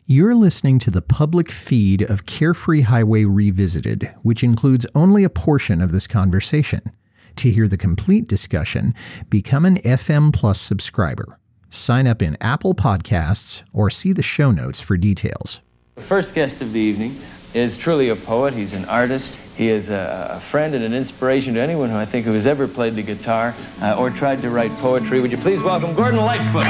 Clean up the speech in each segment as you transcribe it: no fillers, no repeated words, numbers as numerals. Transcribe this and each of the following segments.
You're listening to the public feed of Carefree Highway Revisited, which includes only a portion of this conversation. To hear the complete discussion, become an FM Plus subscriber. Sign up in Apple Podcasts or see the show notes for details. The first guest of the evening is truly a poet. He's an artist. He is a friend and an inspiration to anyone who I think who has ever played the guitar or tried to write poetry. Would you please welcome Gordon Lightfoot?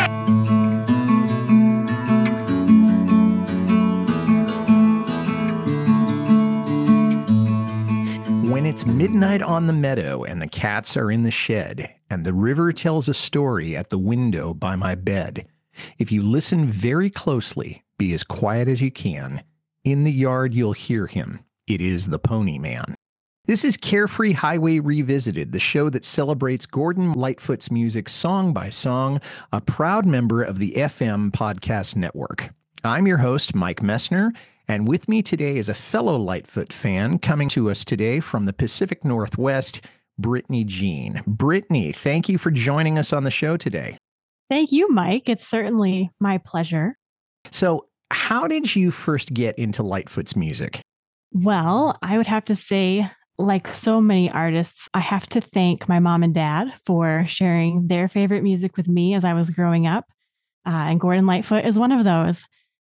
When it's midnight on the meadow and the cats are in the shed, and the river tells a story at the window by my bed, if you listen very closely, be as quiet as you can, in the yard you'll hear him. It is the Pony Man. This is Carefree Highway Revisited, the show that celebrates Gordon Lightfoot's music song by song, a proud member of the FM Podcast Network. I'm your host, Mike Messner, and with me today is a fellow Lightfoot fan coming to us today from the Pacific Northwest, Brittany Jean. Brittany, thank you for joining us on the show today. Thank you, Mike. It's certainly my pleasure. So, how did you first get into Lightfoot's music? Well, I would have to say, like so many artists, I have to thank my mom and dad for sharing their favorite music with me as I was growing up. And Gordon Lightfoot is one of those.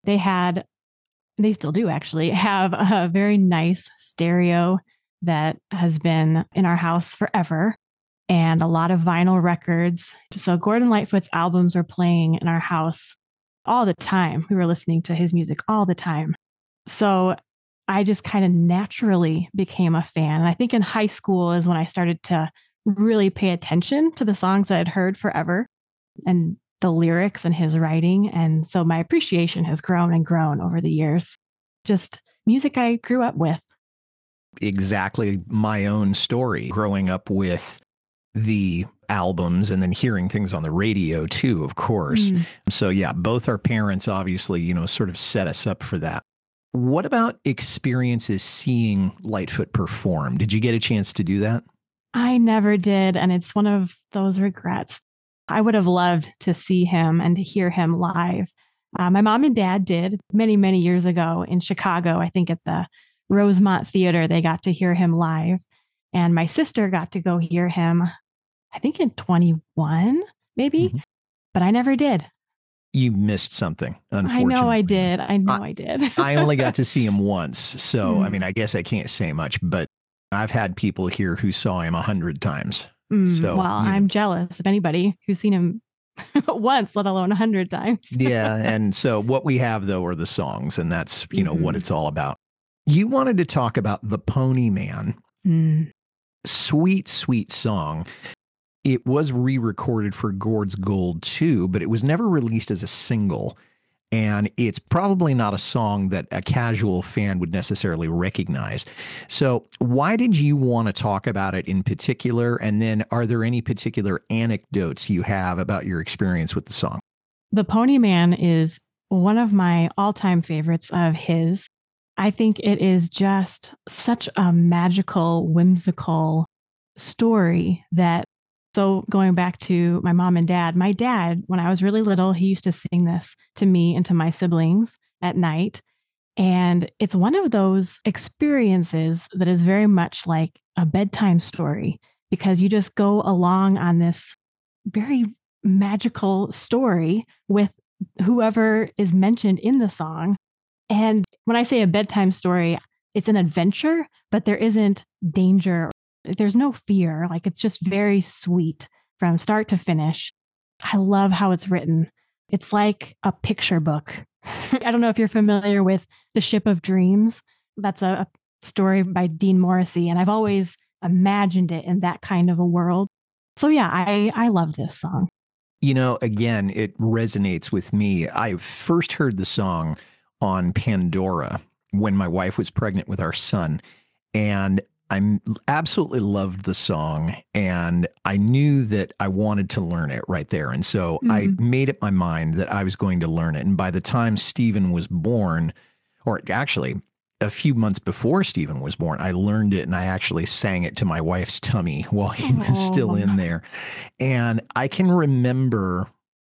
They still do actually have a very nice stereo that has been in our house forever and a lot of vinyl records. So Gordon Lightfoot's albums were playing in our house all the time. We were listening to his music all the time. So I just kind of naturally became a fan. And I think in high school is when I started to really pay attention to the songs that I'd heard forever and the lyrics and his writing. And so my appreciation has grown and grown over the years. Just music I grew up with. Exactly my own story, growing up with the albums and then hearing things on the radio too, of course. So yeah, both our parents obviously, sort of set us up for that. What about experiences seeing Lightfoot perform? Did you get a chance to do that? I never did. And it's one of those regrets. I would have loved to see him and to hear him live. My mom and dad did many, many years ago in Chicago. I think at the Rosemont Theater, they got to hear him live. And my sister got to go hear him, I think in 21, maybe, but I never did. You missed something, unfortunately. I know I did. I only got to see him once. So, I guess I can't say much, but I've had people here who saw him 100 times. So, well, I'm jealous of anybody who's seen him once, let alone 100 times. Yeah. And so what we have, though, are the songs, and that's, what it's all about. You wanted to talk about The Pony Man. Sweet, sweet song. It was re-recorded for Gord's Gold too, but it was never released as a single. And it's probably not a song that a casual fan would necessarily recognize. So why did you want to talk about it in particular? And then are there any particular anecdotes you have about your experience with the song? The Pony Man is one of my all-time favorites of his. I think it is just such a magical, whimsical story that, so going back to my mom and dad, my dad, when I was really little, he used to sing this to me and to my siblings at night. And it's one of those experiences that is very much like a bedtime story because you just go along on this very magical story with whoever is mentioned in the song. And when I say a bedtime story, it's an adventure, but there isn't danger. There's no fear. Like it's just very sweet from start to finish. I love how it's written. It's like a picture book. I don't know if you're familiar with The Ship of Dreams. That's a story by Dean Morrissey. And I've always imagined it in that kind of a world. So yeah, I love this song. Again, it resonates with me. I first heard the song on Pandora when my wife was pregnant with our son. And I absolutely loved the song, and I knew that I wanted to learn it right there. And so I made up my mind that I was going to learn it. And by the time Stephen was born, or actually a few months before Stephen was born, I learned it and I actually sang it to my wife's tummy while he was still in there. And I can remember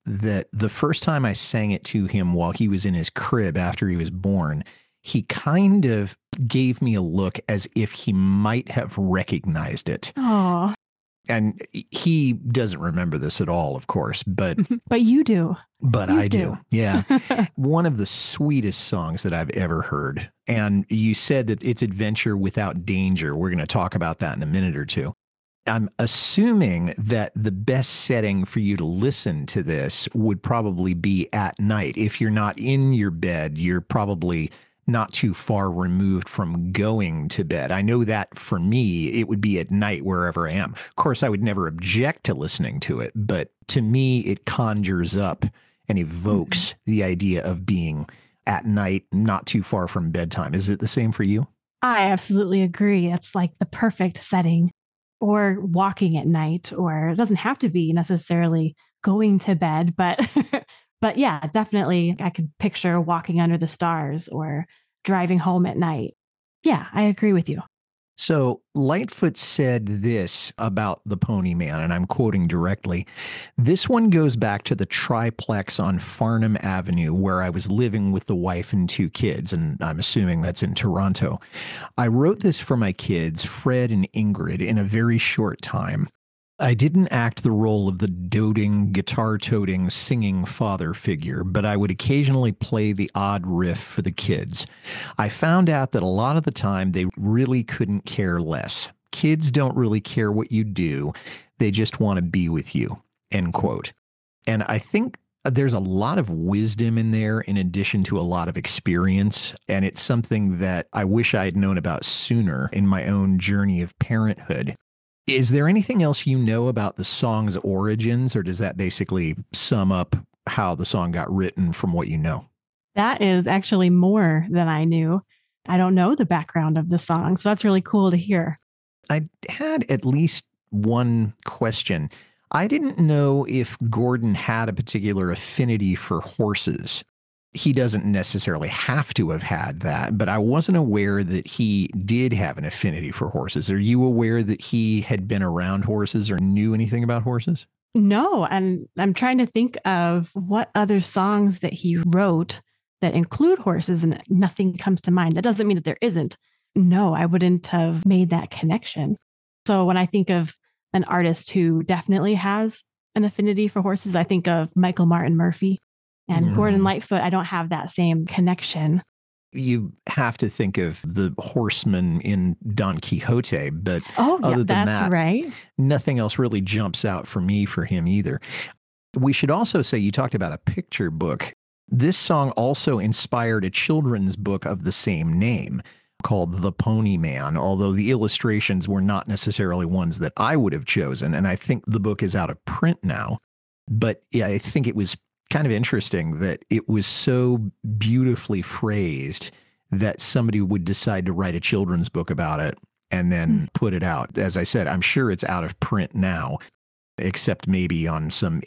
that the first time I sang it to him while he was in his crib after he was born, he kind of gave me a look as if he might have recognized it. Oh, And he doesn't remember this at all, of course, but but you do. But You I do. Yeah. One of the sweetest songs that I've ever heard. And you said that it's adventure without danger. We're going to talk about that in a minute or two. I'm assuming that the best setting for you to listen to this would probably be at night. If you're not in your bed, you're probably not too far removed from going to bed. I know that for me, it would be at night wherever I am. Of course, I would never object to listening to it, but to me, it conjures up and evokes the idea of being at night, not too far from bedtime. Is it the same for you? I absolutely agree. That's like the perfect setting. Or walking at night, or it doesn't have to be necessarily going to bed, but but yeah, definitely I could picture walking under the stars or driving home at night. Yeah, I agree with you. So Lightfoot said this about the Pony Man, and I'm quoting directly. This one goes back to the triplex on Farnham Avenue where I was living with the wife and 2 kids, and I'm assuming that's in Toronto. I wrote this for my kids, Fred and Ingrid, in a very short time. I didn't act the role of the doting, guitar-toting, singing father figure, but I would occasionally play the odd riff for the kids. I found out that a lot of the time they really couldn't care less. Kids don't really care what you do. They just want to be with you, end quote. And I think there's a lot of wisdom in there in addition to a lot of experience. And it's something that I wish I had known about sooner in my own journey of parenthood. Is there anything else you know about the song's origins, or does that basically sum up how the song got written from what you know? That is actually more than I knew. I don't know the background of the song, so that's really cool to hear. I had at least one question. I didn't know if Gordon had a particular affinity for horses. He doesn't necessarily have to have had that, but I wasn't aware that he did have an affinity for horses. Are you aware that he had been around horses or knew anything about horses? No, and I'm trying to think of what other songs that he wrote that include horses, and nothing comes to mind. That doesn't mean that there isn't. No, I wouldn't have made that connection. So when I think of an artist who definitely has an affinity for horses, I think of Michael Martin Murphey. And Gordon Lightfoot, I don't have that same connection. You have to think of the horseman in Don Quixote, but other than that's that, right. Nothing else really jumps out for me for him either. We should also say you talked about a picture book. This song also inspired a children's book of the same name called The Pony Man, although the illustrations were not necessarily ones that I would have chosen. And I think the book is out of print now. But yeah, I think it was kind of interesting that it was so beautifully phrased that somebody would decide to write a children's book about it and then put it out. As I said, I'm sure it's out of print now, except maybe on some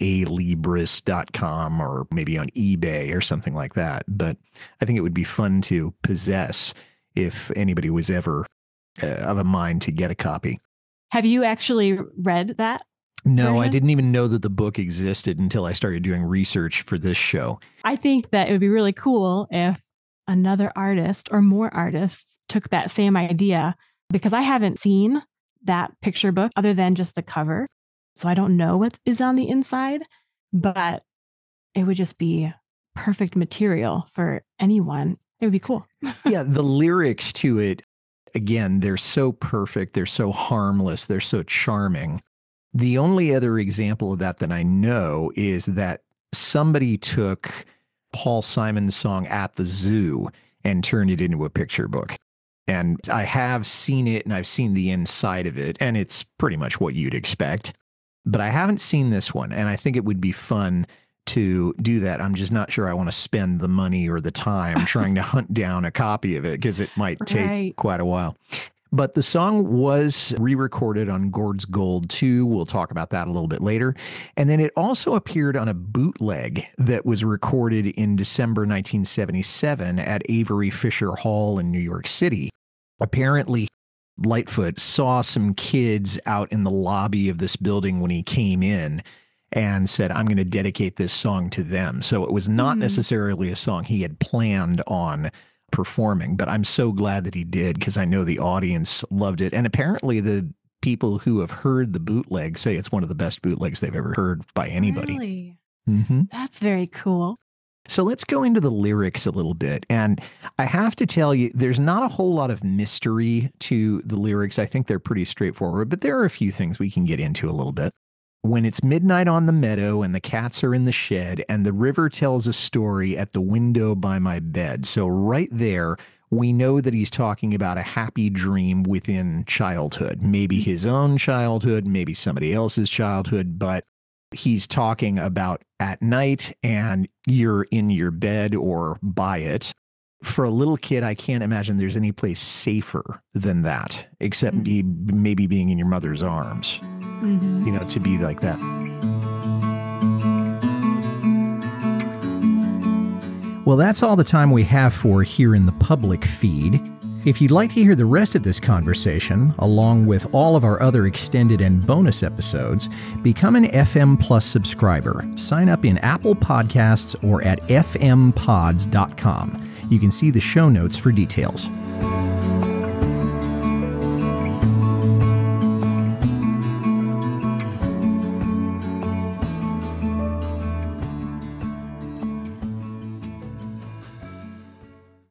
alibris.com or maybe on eBay or something like that. But I think it would be fun to possess if anybody was ever of a mind to get a copy. Have you actually read that? No, version? I didn't even know that the book existed until I started doing research for this show. I think that it would be really cool if another artist or more artists took that same idea, because I haven't seen that picture book other than just the cover. So I don't know what is on the inside, but it would just be perfect material for anyone. It would be cool. Yeah, the lyrics to it, again, they're so perfect. They're so harmless. They're so charming. The only other example of that I know is that somebody took Paul Simon's song At the Zoo and turned it into a picture book. And I have seen it and I've seen the inside of it, and it's pretty much what you'd expect. But I haven't seen this one, and I think it would be fun to do that. I'm just not sure I want to spend the money or the time trying to hunt down a copy of it, because it might take quite a while. But the song was re-recorded on Gord's Gold 2. We'll talk about that a little bit later. And then it also appeared on a bootleg that was recorded in December 1977 at Avery Fisher Hall in New York City. Apparently, Lightfoot saw some kids out in the lobby of this building when he came in, and said, I'm going to dedicate this song to them. So it was not necessarily a song he had planned on performing, but I'm so glad that he did because I know the audience loved it. And apparently the people who have heard the bootleg say it's one of the best bootlegs they've ever heard by anybody. Really? Mm-hmm. That's very cool. So let's go into the lyrics a little bit. And I have to tell you, there's not a whole lot of mystery to the lyrics. I think they're pretty straightforward, but there are a few things we can get into a little bit. When it's midnight on the meadow and the cats are in the shed and the river tells a story at the window by my bed. So right there, we know that he's talking about a happy dream within childhood, maybe his own childhood, maybe somebody else's childhood, but he's talking about at night and you're in your bed or by it. For a little kid, I can't imagine there's any place safer than that, except maybe being in your mother's arms, you know, to be like that. Well, that's all the time we have for here in the public feed. If you'd like to hear the rest of this conversation, along with all of our other extended and bonus episodes, become an FM Plus subscriber. Sign up in Apple Podcasts or at fmpods.com. You can see the show notes for details.